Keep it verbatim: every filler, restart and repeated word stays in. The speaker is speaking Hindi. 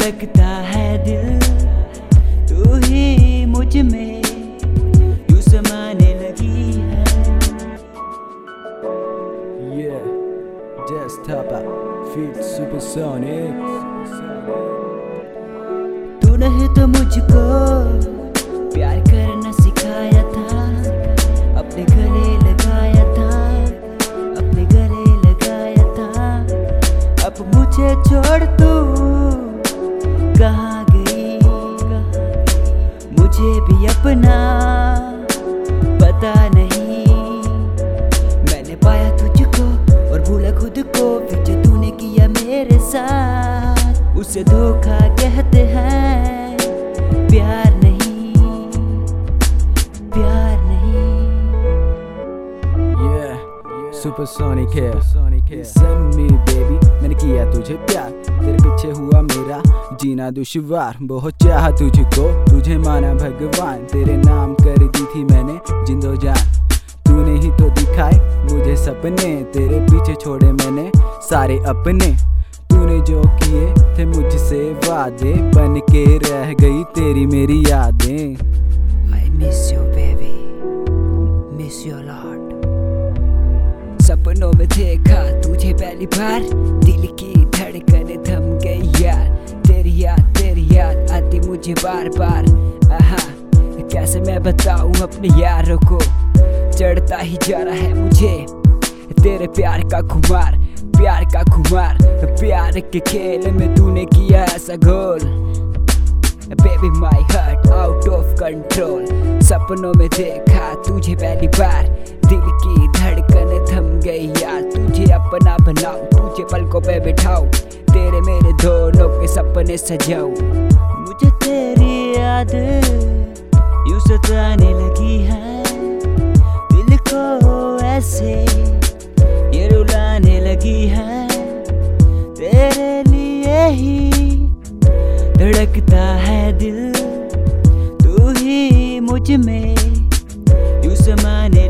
धड़कता है दिल, तू ही मुझ में यूं समाने लगी है। Yeah, just top up, feel supersonic. तूने ही तो मुझको प्यार करना सिखाया था, अपने गले लगाया था, अपने गले लगाया था। अब मुझे छोड़ तू कहाँ गई, मुझे भी अपना पता नहीं। मैंने पाया तुझको और भूला खुद को, फिर जो तूने किया मेरे साथ उसे धोखा कहते हैं। प्यार नहीं, प्यार नहीं। Yeah, supersonic है, send me baby, मैंने किया तुझे प्यार, तेरे पीछे हुआ मेरा जीना दुश्वार। बहुत चाहा तुझको, तुझे माना भगवान, तेरे नाम कर दी थी मैंने जिंदो जान। तूने ही तो दिखाए मुझे सपने, तेरे पीछे छोड़े मैंने सारे अपने। तूने जो किए थे मुझसे वादे, बन के रह गई तेरी मेरी यादें। I miss you baby, miss you a lot। सपनों में देखा तुझे पहली बार, दिल की धड़कन थम गई यार। तेरी याद तेरी याद आती मुझे बार बार। आहा, कैसे मैं बताऊं अपने यारों को, चढ़ता ही जा रहा है मुझे तेरे प्यार का खुमार, प्यार का खुमार। प्यार के खेल में तूने किया ऐसा गोल, baby my heart out of control. सपनों में देखा तुझे पहली बार, दिल की धड़कन थम गई यार। तुझे अपना बनाऊं, तुझे पलकों पे बिठाऊं, तेरे मेरे दोनों के सपने सजाऊं। मुझे तेरी याद यूं सताने लगी है, दिल को ऐसे ये रुलाने लगी है। तेरे लिए ही धड़कता है दिल, तू ही मुझ में यूं समाने